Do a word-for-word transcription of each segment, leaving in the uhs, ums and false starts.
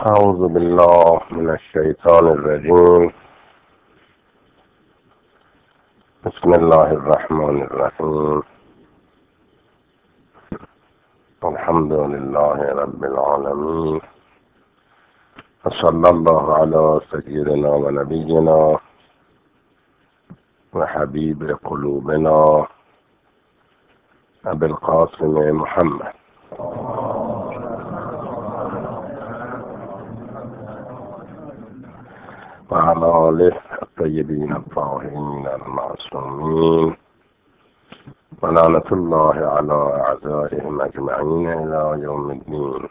أعوذ بالله من الشيطان الرجيم. بسم الله الرحمن الرحيم. الحمد لله رب العالمين، وصلى الله على سيدنا ونبينا وحبيب قلوبنا أبي القاسم محمد وعلى آله الطيبين الطاهرين المعصومين، ولعنة الله على أعدائهم أجمعين إلى يوم الدين.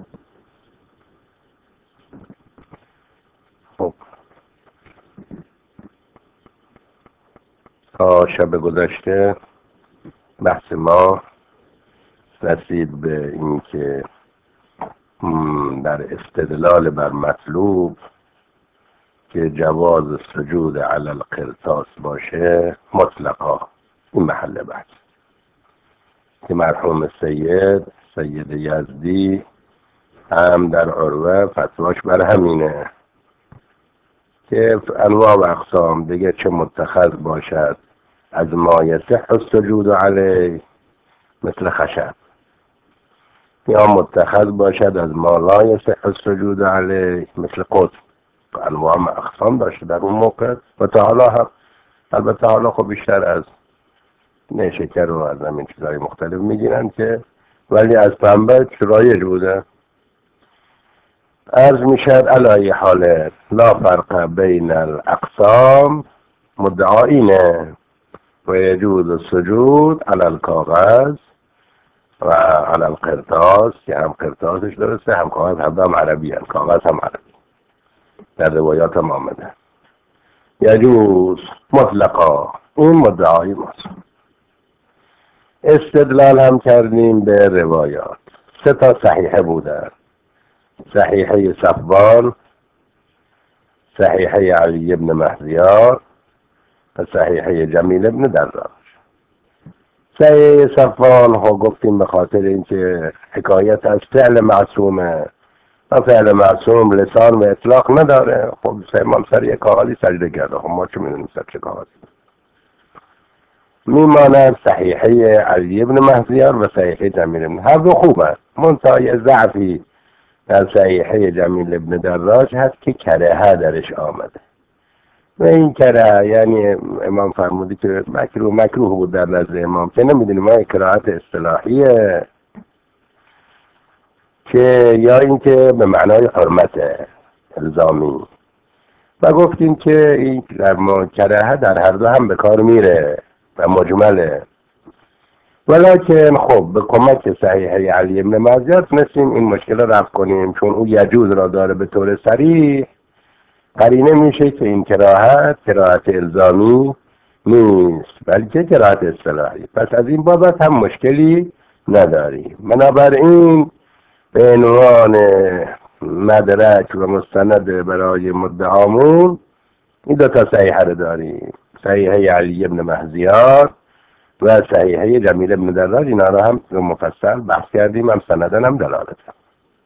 خب تا شب گذشته بحث ما رسید به اینکه در استدلال بر مطلوب که جواز سجود علی القرطاس باشه مطلقا، این محل بحث که مرحوم سید سید یزدی هم در عروه فتواش بر همینه که انواع و اقسام دیگه چه متخذ باشد از ما یصح السجود علیه مثل خشب، یا متخذ باشد از ما لا یصح السجود علیه مثل قطب. انواع و اقسام داشته در اون موقع و تا حالا هم. البته حالا خب بیشتر از نیشکر و از همین چیزهای مختلف میگیرن که، ولی از پنبه رایج بوده. عرض میشد علی حال لا فرق بین الاقسام مدعاینه و یجوز السجود علی الکاغذ و علی القرطاس، که هم قرطاسش درسته هم کاغذ، هم هم عربی هم کاغذ هم عربی در روایات هم آمده. یجوز مطلقا، این مدعای ماست. استدلال هم کردیم به روایات. سه تا صحیحه بودن: صحیحه صفوان، صحیحه علی ابن مهدیار و صحیحه جمیل ابن دراج. صحیحه صفوان ها گفتیم به خاطر اینکه حکایت از فعل معصومه و فعل معصوم لسان و اطلاق نداره. خب امام سر یک کاغذی سجده کرده، خب ما چه میدونیم سر چه کاغذی. میماند صحیحه علی ابن مهدیار و صحیحه جمیل ابن، هر دو خوبه، منتهای ضعفی در صحیحه جمیل ابن دراج هست که کرهه درش آمده و این کرهه یعنی امام فرمودی که مکروه مکروه بود در نزد امام، که نمیدونیم ما کراهت اصطلاحیه که یا اینکه به معنای حرمت الزامی. و گفتیم که این در کرهه در هر دو هم به کار میره و مجمله، ولیکن خب به کمک صحیحه علی ابن مهدیار تونستیم این مشکل رو رفع کنیم، چون او یجوز را داره به طور صریح. قرینه میشه که این کراهت کراهت الزامی نیست بلکه کراهت اصطلاحی، پس از این بابت هم مشکلی نداریم. بنابراین به عنوان مدرک و مستند برای مدعامون این دو تا صحیحه رو داریم: صحیحه علی ابن مهدیار و صحیحه جمیل ابن دراج. اینا رو هم مفصل بحث کردیم، هم سندن هم دلالت هم.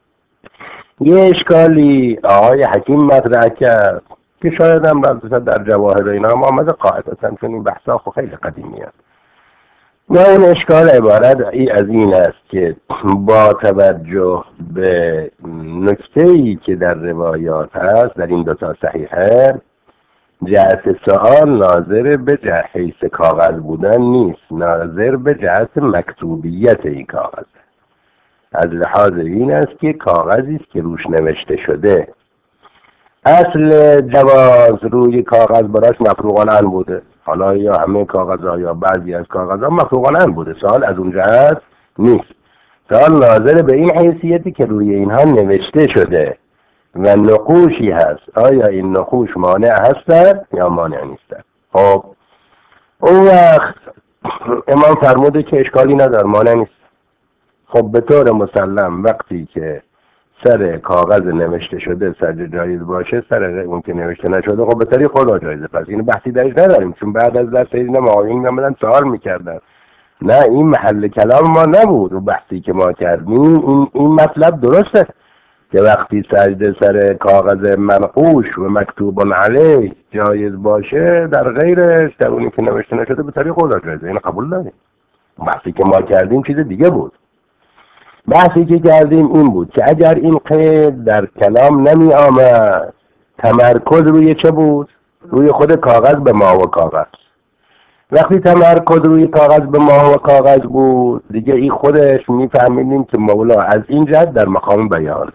یه اشکالی آقای حکیم مطرح کرد که شاید هم در جواهر اینا هم آمده قاعدتا، چون این بحثا خب خیلی قدیمی هست. و اون اشکال عبارت ای از این است که با توجه به نکته‌ای که در روایات هست در این دوتا صحیحه، جهت سؤال ناظر به جهت حیث کاغذ بودن نیست، ناظر به جهت مکتوبیت این کاغذ. از لحاظ این است که کاغذی است که روش نوشته شده. اصل جواز روی کاغذ براش مفروغان ان بوده، حالا یا همه کاغذها یا بعضی از کاغذها مفروغان ان بوده، سوال از اون جهت نیست. سوال ناظر به این حیثیتی که روی اینها نوشته شده و نقوشی هست، آیا این نقوش مانع هستن یا مانع نیستن. خب اون وقت امام فرموده که اشکالی نداره، مانع نیست. خب به طور مسلم وقتی که سر کاغذ نوشته شده سر جایز باشه، سر اون که نوشته نشده خب به طریق خدا جایزه، پس این بحثی درش نداریم، چون بعد از درس این معاوین نمیدن سوال میکردن. نه، این محل کلام ما نبود و بحثی که ما کردیم این این مطلب درسته، که وقتی سجده سر کاغذ منقوش و مکتوب علیه جایز باشه، در غیرش، در اونی که نوشته نشده به طریق اولا جایزه. این قبول داریم. بحثی که ما کردیم چیز دیگه بود. بحثی که کردیم این بود که اگر این قید در کلام نمی آمد، تمرکز روی چه بود؟ روی خود کاغذ به ما و کاغذ. وقتی تمرکز روی کاغذ به ما و کاغذ بود، دیگه این خودش میفهمیدیم که مولا از این جهت در مقام بیان.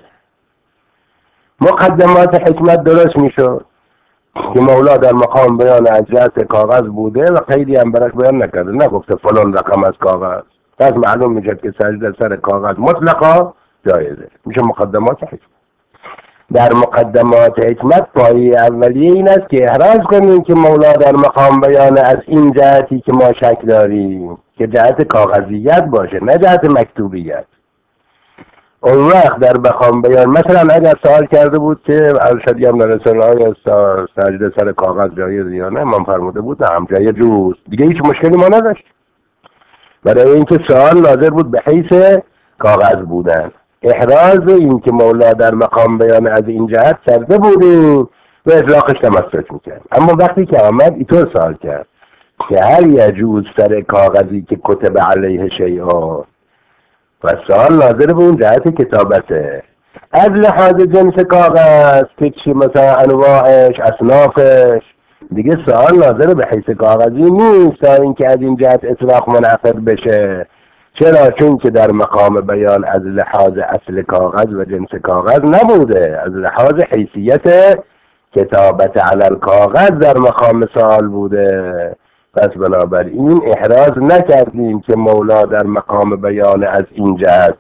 مقدمات حکمت درست میشد که مولا در مقام بیان از جهت کاغذ بوده و قیدی هم براش بیان نکرده، نگفته فلان رقم از کاغذ. پس معلوم میشه که سجده سر کاغذ مطلقا جایزه، میشه مقدمات حکمت. در مقدمات حکمت پایه اولیه این است که احراز کنیم که مولا در مقام بیان از این جهتی که ما شک داریم که جهت کاغذیت باشه، نه جهت مکتوبیت. اون وقت در مقام بیان مثلا اگر سوال کرده بود که ارشدی هم در رساله های سجده سر کاغذ جایز یا نه، من فرموده بود هم جایز جوز، دیگه هیچ مشکلی ما نداشت، برای اینکه سوال ناظر بود به حیث کاغذ بودن. احراز این که مولا در مقام بیان از این جهت کرده بودیم و اطلاقش تمسک میکرد. اما وقتی که آمد اینطور سوال کرد که هل یجوز سر کاغذی که کتب علیه شیئا، و سوال ناظر به اون جهت کتابته، از لحاظ جنس کاغذ که چی مثلا انواعش اصنافش، دیگه سوال ناظر به حیث کاغذی نیست تا اینکه از این جهت اطلاق منعقد بشه. چرا؟ چون که در مقام بیان از لحاظ اصل کاغذ و جنس کاغذ نبوده، از لحاظ حیثیت کتابت علی الکاغذ در مقام سوال بوده. پس بنابراین احراز نکردیم که مولا در مقام بیان از این جهت.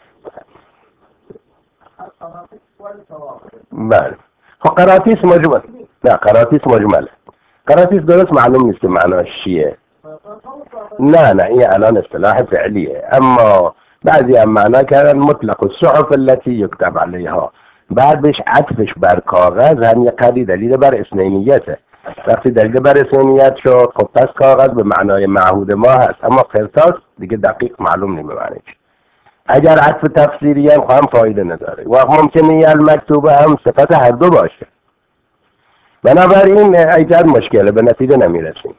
بله. خب قراتیس مجمل، نه قراتیس مجمله. قراتیس درست معلوم نیست که معناش چیه. نه نه این الان اصطلاح فعلیه، اما بعضی هم معنا کردن مطلق الصحف التي یکتب علیها، بعد بهش عطفش بر کاغذ هم یه قدری دلیل بر اثنینیته. وقتی دلیل بر اثنینیت شد، خب پس کاغذ به معنای معهود ما هست، اما قرطاس دیگه دقیق معلوم نمی معنیش. اگر عطف تفسیری هم هم فایده نداره و ممکنه یه المکتوبه هم صفت هر دو باشه. بنابراین ایجاد مشکله، به نتیجه نمیرسیم.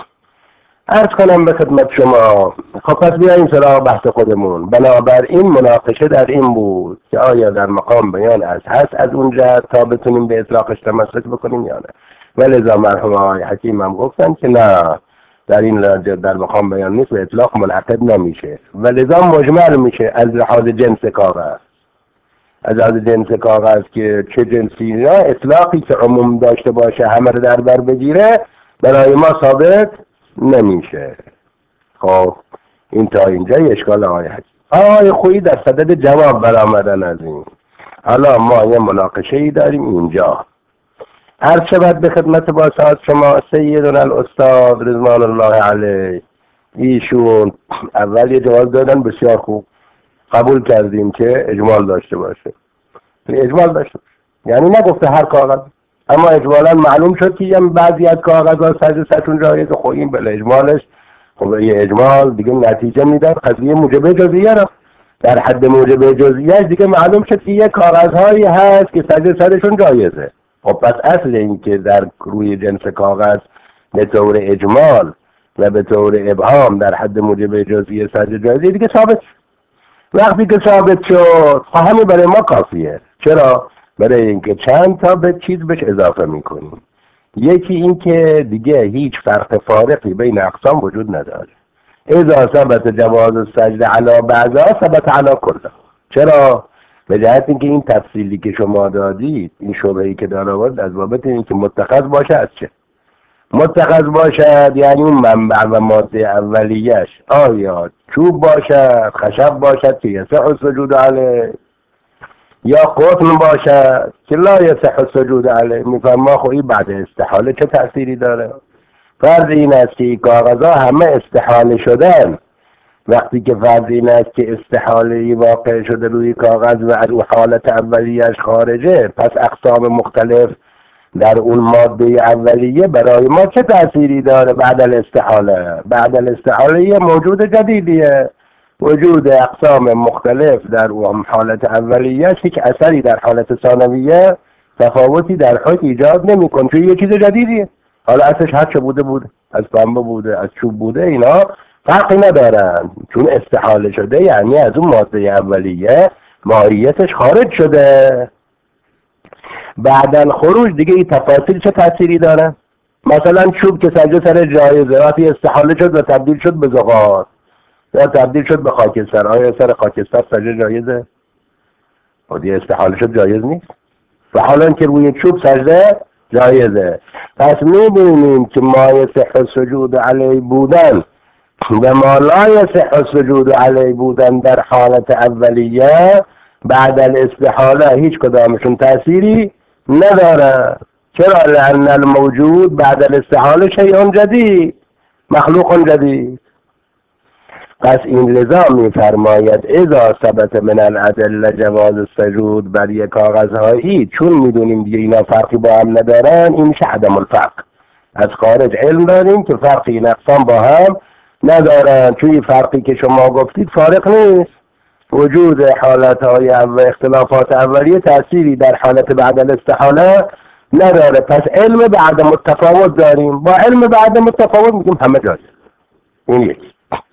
عرض کنم به خدمت شما، خب پس بیاییم سراغ بحث خودمون. بنابراین مناقشه در این بود که آیا در مقام بیان از هست از اون جهت تا بتونیم به اطلاقش تمسک بکنیم یا نه. ولذا مرحوم آقای حکیم هم گفتن که نه، در این در مقام بیان نیست و اطلاق منعقد نمیشه، ولذا مجمل میشه از لحاظ جنس کاغذ. از لحاظ جنس کاغذ که چه جنسی، نه اطلاقی که عموم داشته باشه همه رو در بر بگیره برای ما ثابت نمیشه. خب این تا اینجا اشکال آقای حکیم. آقای خویی در صدد جواب برآمدن از این. حالا ما یه مناقشه ای داریم اینجا. عرض شود به خدمت با سعادت شما سیدنا الاستاد رضوان الله علیه، ایشون اول یه جواب دادن بسیار خوب، قبول کردیم که اجمال داشته باشه. اجمال داشته یعنی نگفته هر کاغذ، اما اجمالا معلوم شد که بعضی از کاغذها سجده سرشون جایز. خب این بله اجمالش، خب یه اجمال دیگه نتیجه میداد قضیه موجب جزئیه را. در حد موجب جزئیه دیگه معلوم شد که یه کاغذهایی هست که سجده سرشون جایزه. خب پس اصل این که در روی جنس کاغذ به طور اجمال و به طور ابهام در حد موجب جزئیه سجده جایزه دیگه ثابت شد. وقتی که ثابت شد خب همین برای ما کافیه. چرا؟ برای اینکه چند تا به چیز بهش اضافه میکنیم. یکی این که دیگه هیچ فرق فارقی بین اقسام وجود نداره. اذا ثبت جواز السجده علی بعضها ثبت علی کلها. چرا؟ به جهت اینکه این تفصیلی که شما دادید، این شبهه‌ای که داره آورد از بابت اینکه متخذ باشه از چه؟ متخذ باشد یعنی اون منبع و ماده اولیش آیا چوب باشد، خشب باشد که یصح السجود علیه، یا قطن باشد که لا یصح السجود علیه. میفهم ما خب این بعد استحاله چه تأثیری داره؟ فرض این است که کاغذها همه استحاله شدن. وقتی که فرض این است که استحاله واقع شده روی کاغذ و از حالت اولیش خارجه، پس اقسام مختلف در اون ماده اولیه برای ما چه تأثیری داره بعد الاستحاله؟ بعد الاستحاله یه موجود جدیدیه. وجود اقسام مختلف در اون حالت اولیه هیچ اثری در حالت ثانویه تفاوتی در حکم ایجاد نمی‌کنه، چون یه چیز جدیدیه. حالا اصلش هر چه بوده بوده، از بمب بوده، از چوب بوده، اینا فرقی ندارن، چون استحاله شده یعنی از اون ماده اولیه ماهیتش خارج شده. بعدن خروج دیگه این تفاصیل چه تأثیری داره؟ مثلا چوب که سجده سر جایزه، وقتی استحاله شد و تبدیل شد به زغال یا تبدیل شد به خاکستر، آیا سر خاکستر سجده جایزه؟ و دیگه استحاله شد جایز نیست. و حالا که روی چوب سجده جایزه. پس می‌بینیم که ما یصح السجود علیه بودن و ما لا یصح السجود علیه بودن در حالت اولیه بعد الاستحاله هیچ کدامشون تأثیری نداره. چرا؟ لأن الموجود بعد الاستحاله شیء جدید، مخلوق جدید. پس این لذا میفرماید اذا ثبت من الادله جواز السجود بر یک کاغذهایی، چون میدونیم دیگه اینا فرقی با هم ندارن، این میشه عدم الفرق. از خارج علم داریم که فرقی این اقسام با هم ندارن، چون این فرقی که شما گفتید فارق نیست. وجود حالتهای و اختلافات اولیه تأثیری در حالت بعد الاستحاله نداره. پس علم به عدم التفاوت داریم، با علم به عدم التفاوت میگیم همه جایز. این یکی.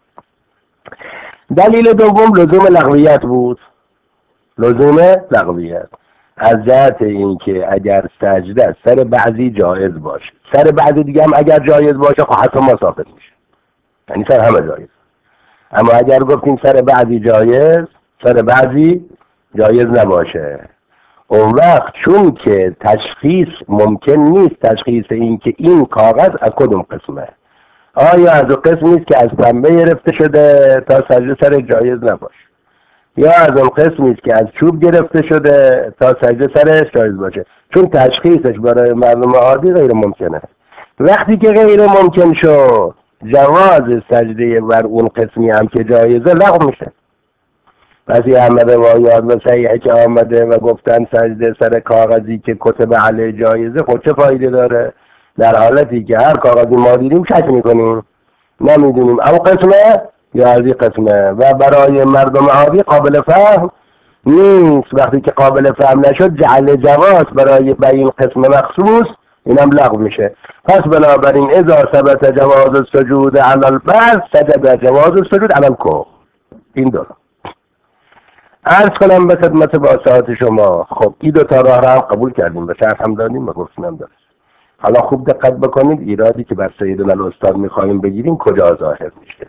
دلیل دوم لزوم لغویت بود. لزوم لغویت از جهت اینکه اگر سجده سر بعضی جایز باشه، سر بعضی دیگه هم اگر جایز باشه خب حتما ما ثابت میشه، یعنی سر همه جایز. اما اگر گفتیم سر بعضی جایز، سر بعضی جایز نباشه، اون وقت چون که تشخیص ممکن نیست، تشخیص این که این کاغذ از کدوم قسمه، آیا از اون قسمی است که از پنبه گرفته شده تا سجده سر جایز نباشه، یا از اون قسمی است که از چوب گرفته شده تا سجده سرش جایز باشه، چون تشخیصش برای مردم عادی غیر ممکنه. وقتی که غیر ممکن شد، جواز سجده بر اون قسمی هم که جایزه لغو میشه. پس یه همه روایات و صحیحه که آمده و گفتن سجده سر کاغذی که کتب علیه جایزه، خود چه فایده داره؟ در حالتی که هر کاغذی ما دیدیم شک میکنیم، نمیدونیم او قسمه یا از این قسمه و برای مردم عادی قابل فهم نیست. وقتی که قابل فهم نشد، جعل جواز برای این قسم مخصوص اینم لغو میشه. پس بنابراین اذا ثبت جواز السجود علی البعض سجد جواز السجود علی الکل. این دو عرض کنم به خدمت باسطات شما. خب این دو تا راه را هم قبول کردیم و شرح هم دادیم و گفتیم هم داریم. حالا خوب دقت بکنید، ایرادی که بر سیدنا الاستاد میخواهیم بگیریم کجا ظاهر میشه.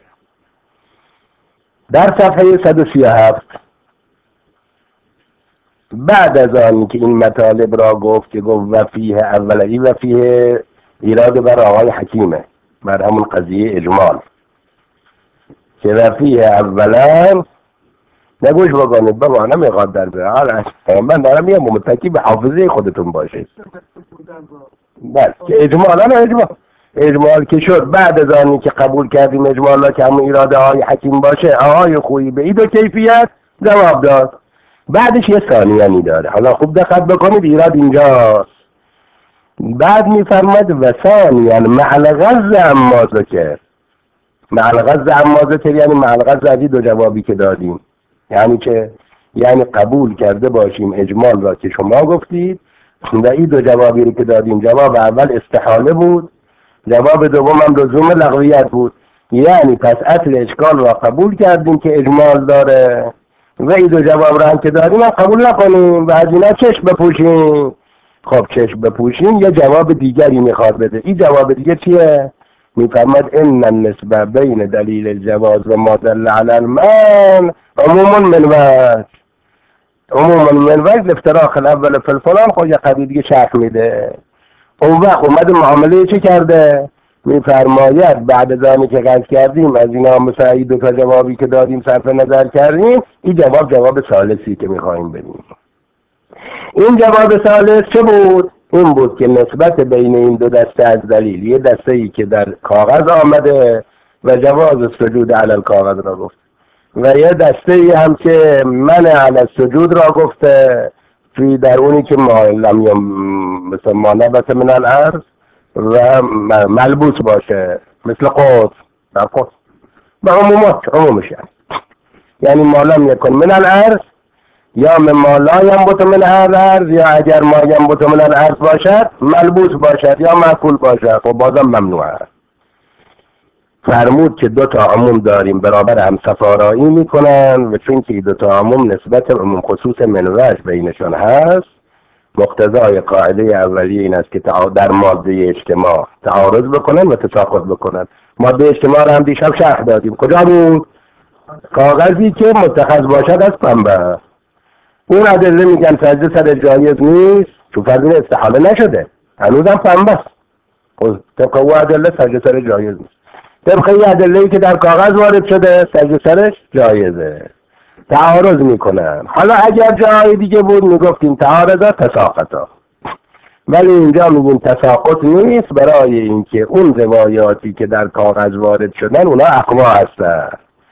در صفحه صد و سی و هفت بعد از آن که این مطالب را گفت که گفت و فیه اولی و فیه ایراد بر آقای حکیمه، بر همون قضیه اجمال که و فیه اولا نگوش بکنید بابا، نمیخواد در بره. من دارم میگم متکی به حافظه خودتون باشه. بس که اجمال نه اجمال اجمال که شد بعد از آنی که قبول کردیم اجمالا که همون ایراده های حکیم باشه، آقای خویی به این دو کیفیت جواب داد. بعدش یه ثانیانی داره. حالا خوب دقت بکنید، ایراد اینجاست. بعد میفرماد و ثانیا مع الغض عما ذکر. مع الغض عما ذکر یعنی مع الغض از دو جوابی که دادیم، یعنی که یعنی قبول کرده باشیم اجمال را که شما گفتید و این دو جوابی رو که دادیم، جواب اول استحاله بود، جواب دوم هم لزوم لغویت بود. یعنی پس اصل اشکال را قبول کردیم که اجمال داره و این دو جواب را هم که داریم هم قبول نکنیم و از اینا چشم بپوشیم. خب چشم بپوشیم یه جواب دیگری میخواد بده. این جواب دیگه چیه؟ میفرماد ان النسبه بین دلیل الجواز و ما دل علی المنع عموما من وجه. عموما من وجه افتراق الاول فی الفلان. خب یه قضیه دیگه شرح میده. اون وقت اومد معامله چه کرده؟ میفرماید بعد از آنی که قصد کردیم از اینا مثلا این دو تا جوابی که دادیم صرف نظر کردیم، این جواب جواب ثالثی که میخوایم بدیم. این جواب ثالث چه بود؟ این بود که نسبت بین این دو دسته از دلیل، یه دسته ای که در کاغذ آمده و جواز سجود علی الکاغذ را گفت و یه دسته ای هم که منع علی السجود را گفته فی در اونی که ما لم مثل ما نبت من الارض و ملبوس باشه مثل قطب و قطب و عمومات عمومش. یعنی ما لم یکن من الارض یا مما لا ینبت من الارض، یا اگر ما ینبت من الارض باشد ملبوس باشد یا معقول باشد و بازم ممنوع است. فرمود که دو تا عموم داریم برابر هم سفارایی میکنن و چون که دو تا عموم نسبت عموم خصوص منوعش بینشان هست، مقتضای قاعده اولیه این است که در ماده اجتماع تعارض بکنن و تساقط بکنن. ماده اجتماع را هم دیشب شرح دادیم. کجا بود؟ کاغذی که متخذ باشد از پنبه. اون ادله میگن سجده سر جایز نیست چون فرض استحاله نشده، هنوزم پنبه است. طبق او ادله سجده سر جایز نیست. طبق این ادله‌ای که در کاغذ وارد شده سجده سرش جایزه. تعارض میکنن. حالا اگر جای دیگه بود میگفتیم تعارضا تساقطا، ولی اینجا میگیم تساقط نیست، برای اینکه اون روایاتی که در کاغذ وارد شدن اونا اقوا هستن.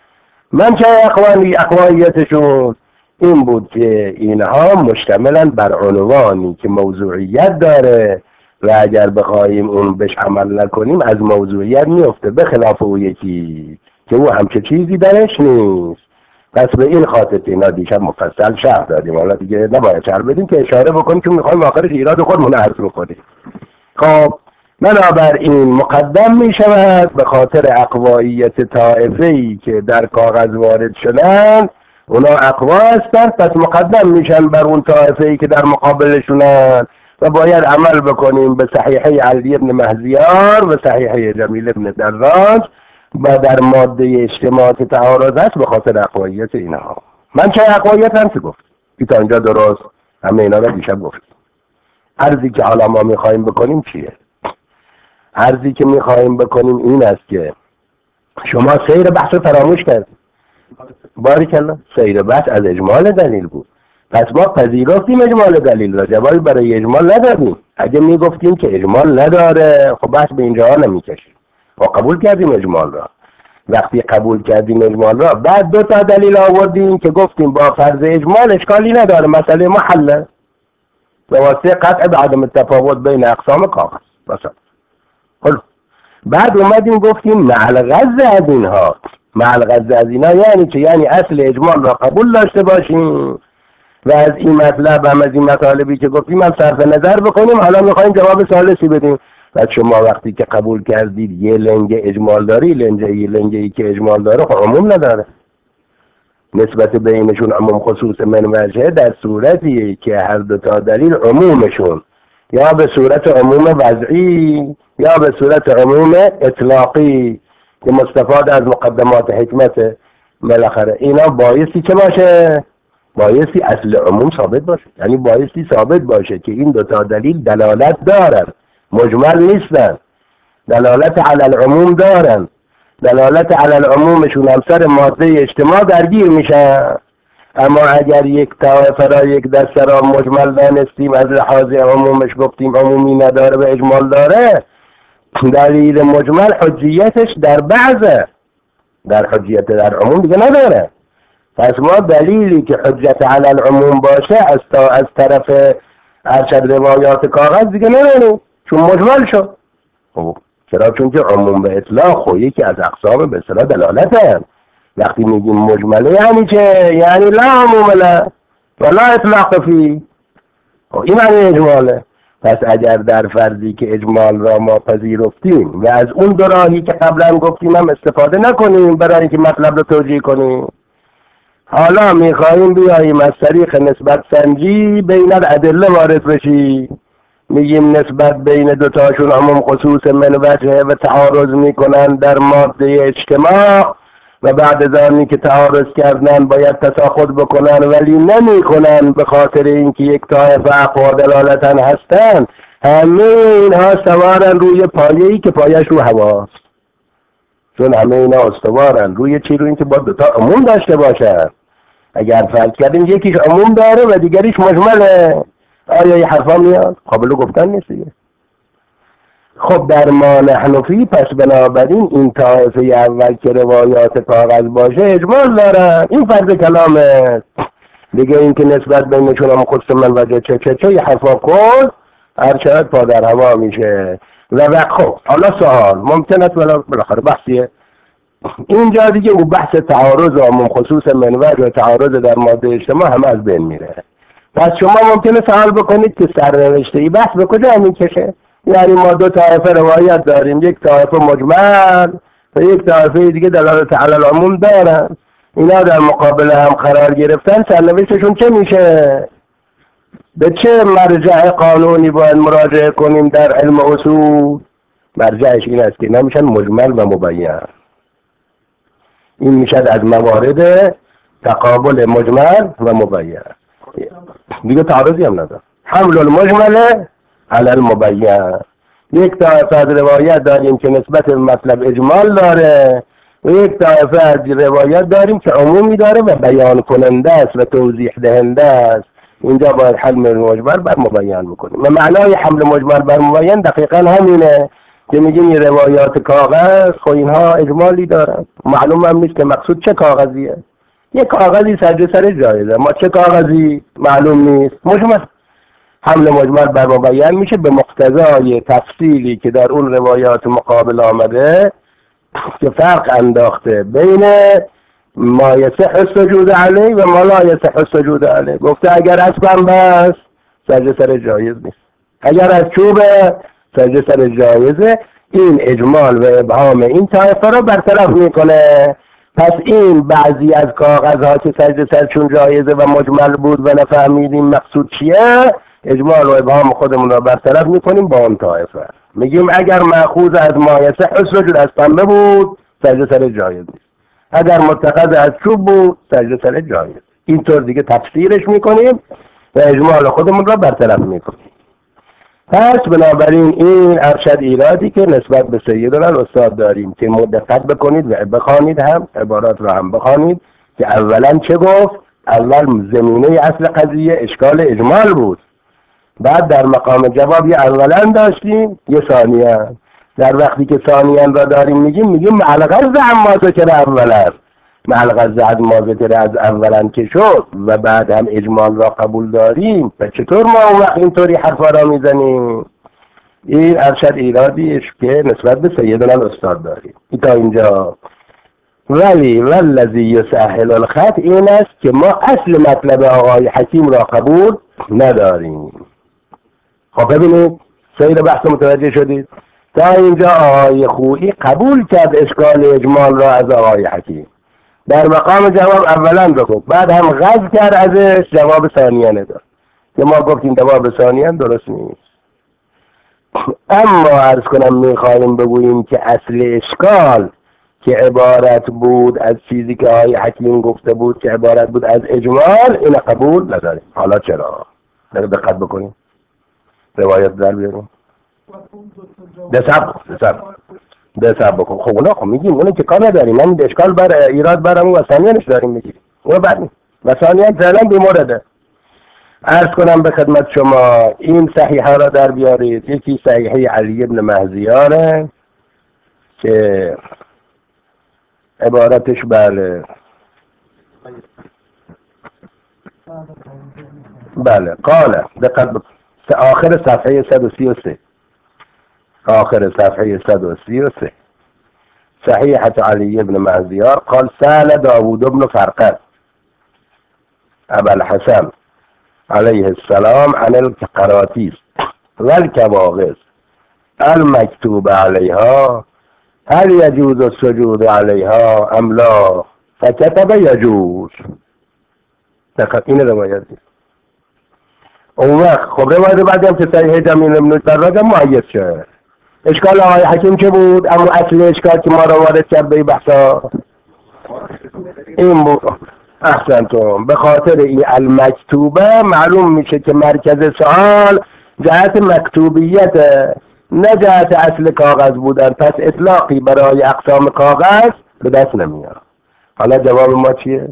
من چه اقوایی اقواییتشون این بود که اینها مشتملن بر عنوانی که موضوعیت داره و اگر بخوایم اون بهش عمل نکنیم از موضوعیت میفته، به خلاف او یکی که او همچه چیزی درش نیست. پس به این خاطر که اینا دیشب مفصل شرح دادیم، حالا دیگه نباید شرح بدیم که اشاره بکنیم چون میخوایم آخرش ایراد خودمون عرض بکنیم. خب بنابراین مقدم می شود به خاطر اقواییت طائفه‌ای که در کاغذ وارد شدن، اونا اقوا هستن، پس مقدم میشن بر اون طائفه‌ای که در مقابلشونن و باید عمل بکنیم به صحیحه علی ابن مهزیار و صحیحه جمیل ابن دراج و در ماده اجتماع که تعارض است به خاطر اقواییت اینها. من چه اقواییت هم که گفت تا اینجا درست همه اینا را دیشب گفت. عرضی که حالا ما میخواییم بکنیم چیه؟ عرضی که میخواییم بکنیم این است که شما سیر بحث فراموش کردید. باریکلا، سیر بحث از اجمال دلیل بود. پس ما پذیرفتیم اجمال دلیل را، جوابی برای اجمال ندادیم. اگه میگفتیم که اجمال نداره خب بحث به اینجا نمیکشیم. ما قبول کردیم اجمال را. وقتی قبول کردیم اجمال را، بعد دو تا دلیل آوردیم که گفتیم با فرض اجمال اشکالی نداره، مسئله محله به واسطه قطع به عدم تفاوت بین اقسام کاغذ مثلا. خب بعد اومدیم گفتیم مع الغض از اینها، مع الغض از اینها یعنی چه؟ یعنی اصل اجمال را قبول داشته باشیم و از این مطلب هم از این مطالبی که گفتیم هم صرف نظر بکنیم. حالا میخوایم جواب ثالثی بدیم. و شما وقتی که قبول کردید یه لنگه اجمال داری، لنگه یه لنگه ای که اجمال داره خب عموم نداره، نسبت بینشون عموم خصوص من وجهه در صورتی که هر دو تا دلیل عمومشون یا به صورت عموم وضعی یا به صورت عموم اطلاقی که مستفاد از مقدمات حکمت بالاخره اینا بایستی چه باشه؟ بایستی اصل عموم ثابت باشه، یعنی بایستی ثابت باشه که این دو تا دلیل دلالت دارن، مجمل نیستن، دلالت علی العموم دارن. دلالت علی العمومشون هم سر ماده اجتماع درگیر میشن. اما اگر یک طائفه را یک دسته را مجمل دانستیم از لحاظ عمومش گفتیم عمومی نداره و اجمال داره، دلیل مجمل حجیتش در بعضه، در حجیت در عموم دیگه نداره. پس ما دلیلی که حجت علی العموم باشه از تا از طرف ارشد روایات کاغذ دیگه نداریم چون مجمل شد. خب چرا؟ چون که عموم به اطلاق خو یکی از اقسام به اصطلاح دلالت هم. وقتی میگیم مجمله یعنی چه؟ یعنی لا عموم له ولا اطلاق فی. این معنی اجماله. پس اگر در فرضی که اجمال را ما پذیرفتیم و از اون دو راهی که قبلا گفتیم هم استفاده نکنیم برای اینکه مطلب رو توجیه کنیم، حالا میخواییم بیاییم از طریق نسبت سنجی بین ادله وارد بشیم. میگیم نسبت بین دوتاشون عموم خصوص من وجهه و تعارض میکنن در ماده اجتماع و بعد از آنی که تعارض کردن باید تساقط بکنن ولی نمیکنن به خاطر اینکه یک طایفه اقوا دلالتن هستن. همه اینها سوارن روی پایه‌ای که پایش رو هواست، چون همه اینا استوارن روی چی؟ روی اینکه با دوتا عموم داشته باشن. اگر فرض کردیم یکیش عموم داره و دیگریش مجمله، آیا یه حرفا میاد؟ قابل گفتن نیست دیگه. خب در ما نحنفی پس بنابراین این طایفه اول که روایات کاغذ باشه اجمال دارن، این فرض کلامه دیگه. این که نسبت بینشون هم خود من وجه چه چه چه یه حرفا کن هر چقدر پا در هوا میشه. و خب حالا سوال ممکن است بالاخره بحثیه اینجا دیگه او بحث تعارض عموم خصوص منوج و تعارض در ماده اجتماع همه از بین میره. پس شما ممکنه سوال بکنید که سرنوشته ای بحث به کجا میکشه؟ یعنی ما دو طایفه روایت داریم، یک طایفه مجمل و یک طایفه دیگه دلالت علی العموم دارن، اینا در مقابل هم قرار گرفتن، سرنوشتشون چه میشه؟ به چه مرجع قانونی باید مراجعه کنیم در علم اصول؟ مرجعش این است که اینا میشن مجمل و مبین. این میشد از موارد تقابل مجمل و مبین، دیگه تعارضی هم نداره. حمل المجمل علی المبین. یک طایفه از روایت داریم که نسبت به مطلب اجمال داره و یک طایفه از روایت داریم که عمومی داره و بیان کننده است و توضیح دهنده است. اینجا باید حمل مجمل بر مبین بکنیم و معنای حمل مجمل بر مبین دقیقا همینه که میگیم این روایات کاغذ خب اینها اجمالی دارن، معلوم هم نیست که مقصود چه کاغذیه. یک کاغذی سجده سر جایزه، ما چه کاغذی معلوم نیست، مجمل. حمل مجمل بر مبین میشه به مقتضای تفصیلی که در اون روایات مقابل آمده که فرق انداخته بین ما یصح السجود علیه و ما لا یصح السجود علیه. گفته اگر اسبم بس سجده سر جایز نیست، اگر از چوب سجده سر جایزه. این اجمال و ابهام این طایفه رو برطرف میکنه. پس این بعضی از کاغذها که سجده سر چون جایزه و مجمل بود و نفهمیدیم مقصود چیه، اجمال و ابهام خودمون رو برطرف میکنیم با اون طایفه، میگیم اگر مأخوذ از ما یصح السجود از پنبه بود سجده سر جایز نیست، اگر متخذ از چوب بود سجده سر جایز. اینطور دیگه تفسیرش میکنیم و اجمال خودمون رو برطرف میکنیم. پس بنابراین این ارشد ایرادی که نسبت به سیدنا الاستاد داریم که دقت بکنید و بخوانید، هم عبارات را هم بخوانید که اولا چه گفت. اول زمینه اصل قضیه اشکال اجمال بود، بعد در مقام جواب یه اولا داشتیم یه ثانیا. در وقتی که ثانیا را داریم میگیم میگیم معلقه عما ذکر اولا، معلقه از ما ذکر از اولا که شد و بعد هم اجمال را قبول داریم و چطور ما اون وقت اینطوری حرفا را میزنیم؟ این ارشد ایرادیش که نسبت به سیدنا الاستاد داریم. تا اینجا. ولی والذی یسهل الخط این است که ما اصل مطلب آقای حکیم را قبول نداریم. خب ببینید سیر بحث متوجه شدید؟ تا اینجا آقای خویی قبول کرد اشکال اجمال را از آقای حکیم، در مقام جواب اولا رو گفت، بعد هم غض کرد ازش جواب ثانیا نداد که ما گفتیم جواب ثانیا درست نیست. اما عرض کنم میخواهیم بگوییم که اصل اشکال که عبارت بود از چیزی که آقای حکیم گفته بود که عبارت بود از اجمال، این قبول نداریم. حالا چرا؟ دقت بکنیم روایت در بیاریم دسب دسب دسب بکن. خب اونا خب میگیم اونه که کار نداریم، من اشکال بر ایراد برمون و ثانیانش داریم میگیم اونو بعد و ثانیان فعلا بیمورده. عرض کنم به خدمت شما این صحیحه را در بیارید. یکی صحیحه علی ابن مهزیاره که عبارتش بله بله قال دقت بکن آخر صفحه صد و سی و سه آخر صفحه صد و سی و سه صحيحة علي بن مهزيار قال سأل داود بن فرقد أبا الحسن عليه السلام عن القراطيس والكواغس المكتوب عليها هل يجوز السجود عليها أم لا فكتب يجوز. این روایت اون وقت خب روایت بعدی هم که صحیح جمیل ابن الدراج هم معید شد. اشکال آقای حکیم چه بود؟ اما اصل اشکال که ما رو وارد کرد به بحثا این بود. احسنتم. به خاطر این المکتوبه معلوم میشه که مرکز سوال جهت مکتوبیت نه جهت اصل کاغذ بودن، پس اطلاقی برای اقسام کاغذ به دست نمیاد. حالا جواب ما چیه؟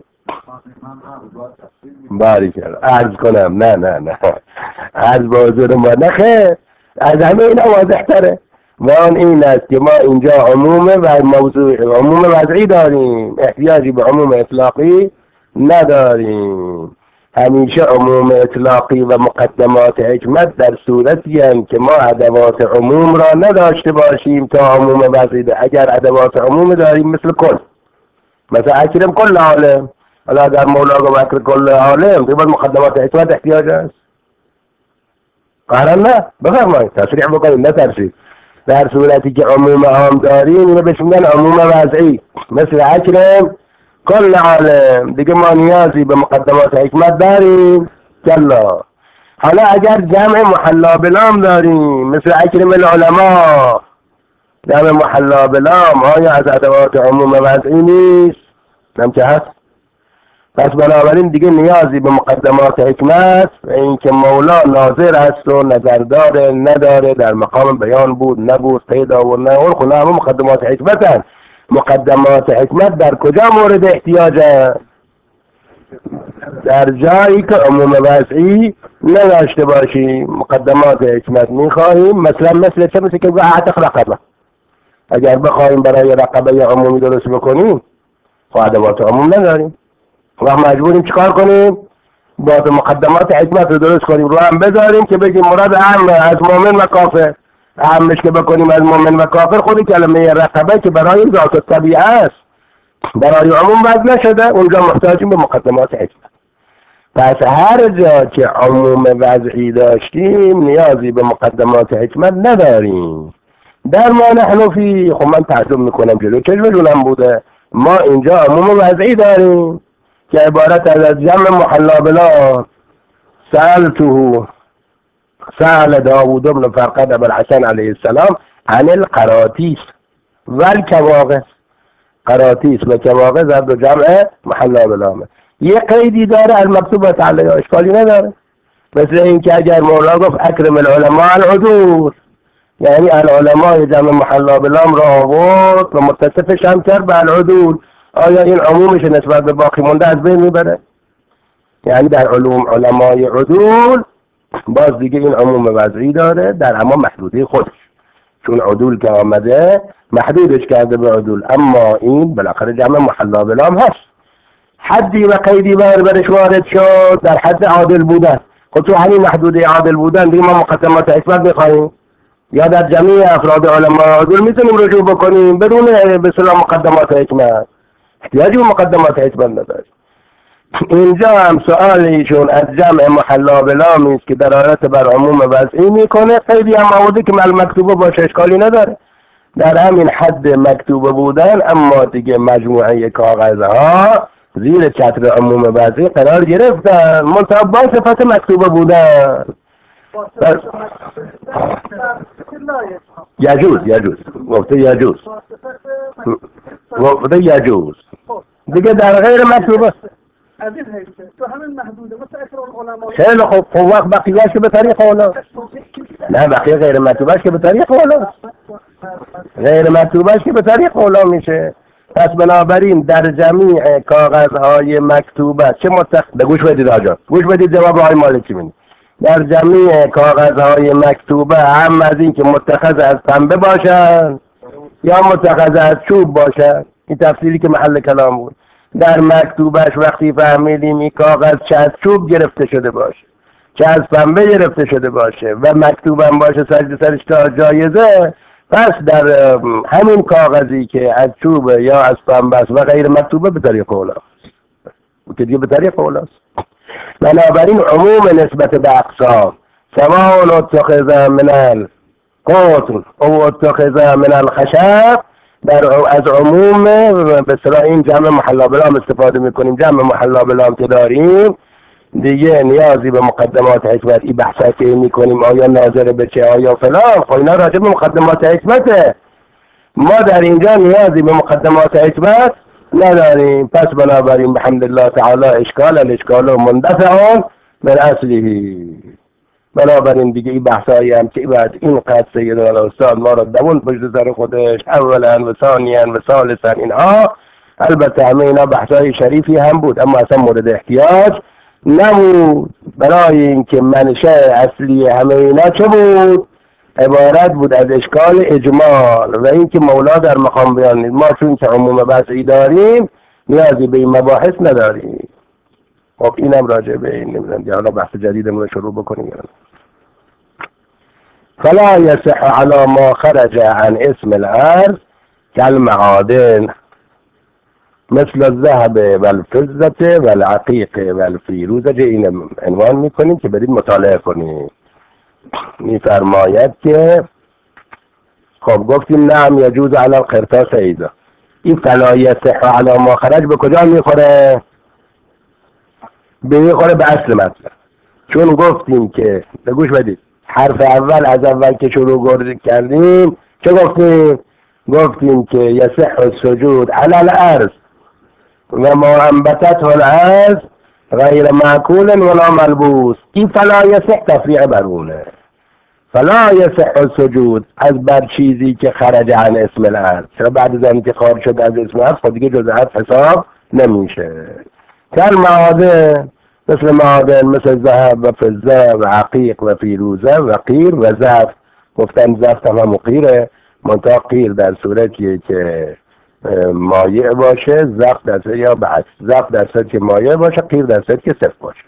باریکلا عرض کنم نه نه نه عرض با حضور ما نخیر از همه اینا واضح تره و آن این است که ما اینجا عموم و موضوع عموم وضعی داریم، احتیاجی به عموم اطلاقی نداریم. همیشه عموم اطلاقی و مقدمات حکمت در صورتی هستند که ما ادوات عموم را نداشته باشیم تا عموم وضعی. اگر ادوات عموم داریم مثل کل، مثلا اکرم کل عالم، حالا اگر مولا گفت اکرم کل عالم دیگه باید مقدمات حکمت احتیاج است؟ قرار نه. بفرمایید تصریح بکنید، نه ترسید. در صورتی که عموم عام داریم اینو بهش میگن عموم وضعی، مثل اکرم کل عالم، دیگه ما نیازی به مقدمات حکمت داریم؟ کلا. حالا اگر جمع محلا بلام داریم مثل اکرم العلماء، جمع محلا بلام آیا از ادوات عموم وضعی نیست؟ نم که هست. پس بنابراین دیگه نیازی به مقدمات حکمت و اینکه مولا ناظر است و نظر داره نداره، در مقام بیان بود نبود، پیدا و نه، اون خونه همه مقدمات حکمت هست. مقدمات حکمت در کجا مورد احتیاج هست؟ در جایی که عموم وضعی نداشته باشیم مقدمات حکمت میخواهیم. مثلا مثل چه؟ مثل که اعتق رقبه، اگر بخواهیم برای رقبه عمومی درست بکنیم خب ادوات عموم نداریم، و مجبوریم چیکار کنیم؟ با مقدمات حکمت رو درست کنیم، رو هم بذاریم که بگیم مراد عام از مؤمن و کافر. عامش که بکنیم از مؤمن و کافر، خودی کلمه رقبه که برای ذات الطبیعه است برای عموم وضع نشده، اونجا محتاجیم به مقدمات حکمت. پس هر جا که عموم وضعی داشتیم نیازی به مقدمات حکمت نداریم. در ما نحن فی، خب من تعجب میکنم جلو چشمتونم بوده، ما اینجا عموم وضعی داریم که عبارت از جمع محلا بلا. سألته سأل داوود بن فرقد ابو الحسن علیه السلام عن القراطیس و الکواغس. قراطیس و کواغس در دو جمع محلا بلامه. یه قیدی داره المکتوبه علیه، اشکالی نداره. مثل این که اگر مولا گفت اکرم العلماء العدول، یعنی العلماء جمع محلا بلام را آورد و متصفش هم کرد به العدول، آیا این عمومش نسبت به باقی مونده از بین میبره؟ یعنی در علوم علمای عدول باز دیگه این عموم وضعی داره در اما محدوده خودش، چون عدول که آمده محدودش کرده به عدول، اما این بالاخره جمع محلا بلام هست. حدی و قیدی بر برش وارد شد در حد عادل بودن. خب تو همین محدوده عادل بودن دیگه ما مقدمات حکمت میخواهیم یا در جمعی افراد علمای عدول میتونیم رجوع بکنیم بدون به اصطلاح مقدمات حکمت؟ احتیاجی به مقدمات حکمت نداره. اینجا هم سؤال ایشون از جمع محلا بلامی است که دلالت بر عموم وضعی میکنه، قیدی هم آورده که مل مکتوبه باشه، اشکالی نداره. در همین حد مکتوبه بودن، اما دیگه مجموعه کاغذها زیر چتر عموم وضعی قرار گرفتن منتها با صفت مکتوبه بودن. یجوز یجوز گفته یجوز گفته یجوز دیگه در غیر مکتوبه تو همین محدوده مثل اکرام علماء. خیلی خوب، خب وقت بقیهش که به طریق اولا، نه بقیه غیر مکتوبهش که به طریق اولا، غیر مکتوبهش که به طریق اولا میشه. پس بنابراین در جمیع کاغذهای مکتوبه چه متخ... به گوش بدید آجا، گوش بدید جواب های مالکی بینید. در جمیع کاغذهای مکتوبه هم از این که متخذ از پنبه باشن یا متخذ از چوب باشن، این تفصیلی که محل کلام بود. در مکتوبش وقتی فهمیدیم این کاغذ چه از چوب گرفته شده باشه چه از پنبه گرفته شده باشه و مکتوبم باشه سجد سرش تا جایزه، پس در همین کاغذی که از چوب یا از پنبه است و غیر مکتوبه به طریق اولاست که دیگه به طریق اولاست. بنابراین عموم نسبت به اقسام سواء اتخذ من القطن او اتخذ من الخشب، در از عموم به اصطلاح این جمع محلا بلام استفاده میکنیم. جمع محلا بلام که داریم دیگه نیازی به مقدمات حکمت این بحثا که میکنیم آیا ناظر به چه آیا فلان، خب اینا راجع به مقدمات حکمته. ما در اینجا نیازی به مقدمات حکمت نداریم. پس بنابراین بحمدالله تعالی اشکال الاشکال و مندفعون من اصلی. بنابراین دیگه این بحثایی هم که بعد این قد سیدنا استاد ما را دوون پشت سر خودش اولا و ثانیا و ثالثا اینها، البته همه اینا بحثای شریفی هم بود اما اصلا مورد احتیاج نبود، برای اینکه منشأ اصلی همه اینا چه بود؟ عبارت بود از اشکال اجمال و اینکه مولا در مقام بیان ما چون که عموم وضعی داریم نیازی به این مباحث نداریم. خب اینم راجع به این نمیدونم یا حالا بحث جدیدمون رو شروع بکنیم یا فلا یصح علی ما خرج عن اسم الارض کالمعادن مثل الذهب والفضة والعقیق والفیروزه. این عنوان میکنیم که برید مطالعه کنید. میفرماید که خب گفتیم نعم یجوز علی القرطاس ایضا. این فلا یصح علی ما خرج به کجا میخوره؟ به میخوره به اصل مطلب. چون گفتیم که بگوش بدید حرف اول از اول که شروع کردیم چه گفتیم؟ گفتیم که یصح السجود علی الارض و ما انبتته الارض غیر معکول ولا ملبوس. این فلا یصح تفریع برونه. فلا یصح السجود از بر چیزی که خرج عن اسم الارض. چرا بعد از اینکه خارج شد از اسم الارض خود دیگه جزء حساب نمیشه. کالمعادن مثل معادن مثل ذهب و فضه و عقیق و فیروزه و قیر و زفت. گفتن زفت هم قیره، منتها قیر در صورتیه که مایع باشه، زفت در صورت یا بعد زفت در صورت که مایع باشه، قیر در صورت که صفر باشه.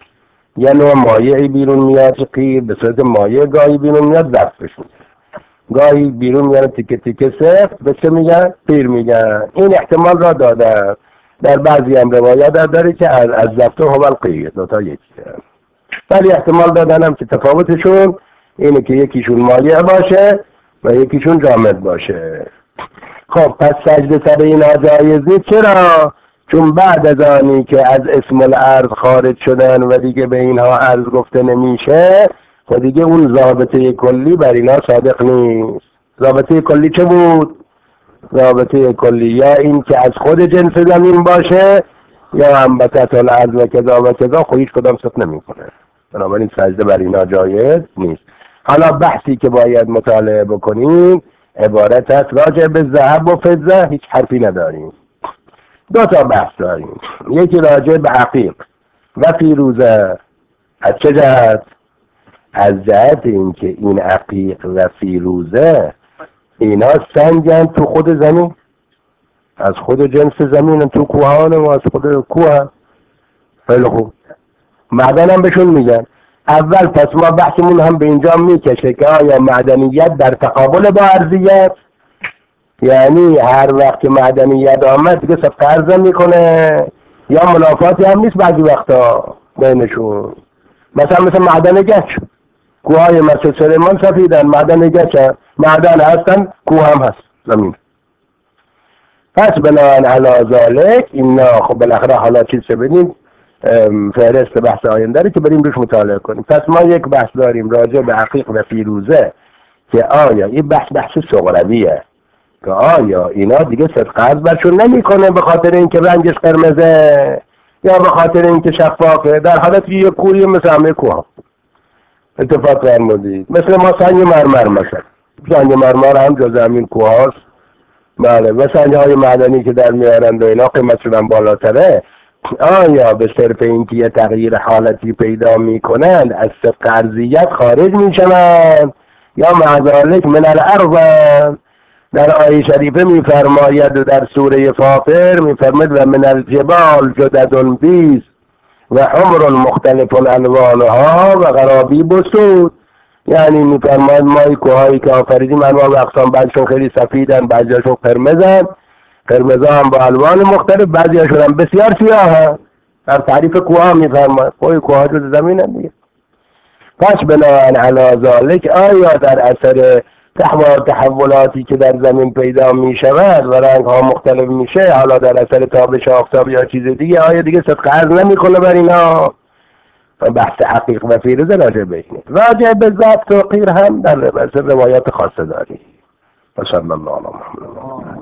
یه نوع مایعی بیرون میاد که قیر به صورت مایع گاهی بیرون میاد زفت بشون، گاهی بیرون میاد تیکه تیکه صفر به چه میگن؟ قیر میگن. این احتمال را دادن. در بعضی هم روایت داره که از, از زفت هو القیر دوتا یکیه، ولی احتمال دادن هم که تفاوتشون اینه که یکیشون مایع باشه و یکیشون جامد باشه. خب پس سجده سر اینا جایزه. چرا؟ چون بعد از آنی که از اسم الارض خارج شدن و دیگه به اینها ارض گفته نمیشه، خب دیگه اون ضابطه کلی بر اینا صادق نیست. ضابطه کلی چه بود؟ ضابطه کلی یا این که از خود جنس زمین باشه یا انبتته الارض و کذا و کذا، خب هیچ کدام صدق نمیکنه. بنابراین سجده بر اینا جایز نیست. حالا بحثی که باید مطالعه بکنیم عبارت است راجع به ذهب و فضه هیچ حرفی نداریم. دو تا بحث داریم. یکی راجع به عقیق و فیروزه. از چه جهت؟ از جهت اینکه این عقیق و فیروزه اینا سنگن تو خود زمین، از خود جنس زمین، تو کوهان و از خود کوه. خیلی خوب. معدن هم بهشون میگن. اول پس ما بحثمون هم به اینجا میکشه که آیا معدنیت در تقابل با ارضیت، یعنی هر وقت که معدنیت آمد دیگه صدقه عرضه میکنه یا منافاتی هم نیست بعضی وقتا بینشون. مثلا مثل معدن گچ، کوههای مثل سلیمان سفیدن، معدن گچ هم. معدن هستن، کوه هم هست زمین. پس بناهن علی ذالک اینا خب بالاخره حالا چیز چه بدیم فهرست بحث آینده رو که بریم روش مطالعه کنیم. پس ما یک بحث داریم راجع به عقیق و فیروزه که آیا این بحث بحث صغرویه که آیا اینا دیگه صدقه عرض برشون نمیکنه به خاطر اینکه رنگش قرمزه یا به خاطر اینکه شفافه، در حالت که یک کوهی مثل همه کوه اتفاق فرمودید. مثل ما سنگ مرمر، مثلا سنگ مرمر هم جز همین کوه هاست. بله. و سنگ های معدنی که در میارند و اینا قیمتشون هم بالاتره، آیا به صرف اینکه یه تغییر حالتی پیدا میکنند از صدق ارضیت خارج میشوند یا معذالک من الارض؟ در آیه شریفه میفرماید و در سوره فاطر میفرماید و من الجبال جدد بیض و حمر مختلف الوانها و غرابیب سود. یعنی میفرماید ما این کوهایی که آفریدیم انواع و اقسام، بعضیشون خیلی سفیدن، بعضیشون قرمزن، قرمزا هم با الوان مختلف، بعضیشون هم بسیار سیاهن. در تعریف کوه ها میفرماید کوه کوه جز زمین هم دیگه. پس بناهن علی ذالک آیا در اثر تحولاتی که در زمین پیدا می شود و رنگ ها مختلف میشه، حالا در اثر تابش آفتاب یا چیز دیگه، آیا دیگه صدقه عرض نمی کنه بر اینا؟ بحث عقیق و فیروزه راجع به اینه. راجع به ضبط و قیر هم در روایات خاصه داری. صلی الله علیه و سلم.